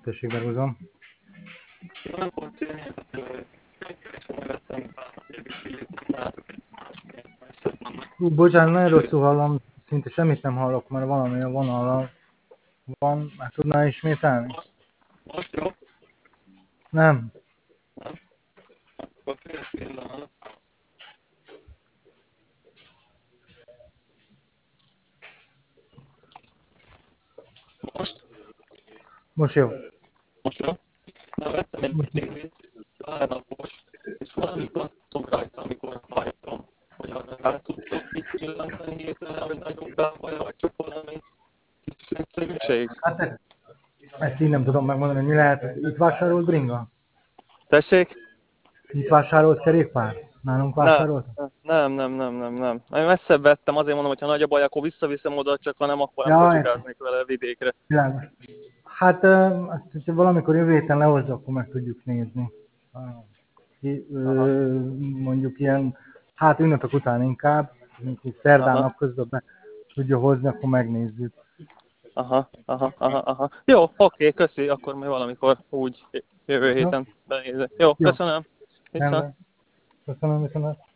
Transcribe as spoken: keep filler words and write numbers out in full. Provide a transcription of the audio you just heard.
Tessék, berúzom. Nem volt ilyen értető, és volna vettem pár egyébként, nem látok egy másként, messzebb vannak. Hú, bocsánat, nagyon rosszul hallom, szinte semmit nem hallok, mert valami a vonalra van. Már tudná ismételni? Most, most jó? Nem. Nem? Akkor fél pillanat. Most? Most jó. Most jó? Na, vettem egy tévét, pár napos, és valami kattom rajta, amikor hajtom, hogy arra rá tudtok így pillantani hirtelen, hogy nagyobb bábaja, vagy csak valami kis egyszerűség. Hát ezt, ezt így nem tudom megmondani, hogy mi lehet. Itt vásárolt bringa? Tessék? Itt vásárolt kerékpár? Nálunk Nem, vásárolt? nem, nem, nem, nem, nem. Én messzebb vettem, azért mondom, hogy ha nagy a baj, akkor visszaviszem oda, csak ha nem, akkor nem Ja, kocsukáznék vele a vidékre. világos. Hát ö, azt, hogyha valamikor jövő héten lehozza, akkor meg tudjuk nézni. Ki- Aha, ö, Mondjuk ilyen, hát ünnepek után inkább, mondjuk szerdán aha, napközben be tudja hozni, akkor megnézzük. aha, aha, aha, aha. Jó, oké, köszi, akkor majd valamikor úgy jövő Jó? héten benézek. Jó, Jó, köszönöm. Viszont. rendben. Köszönöm, viszont.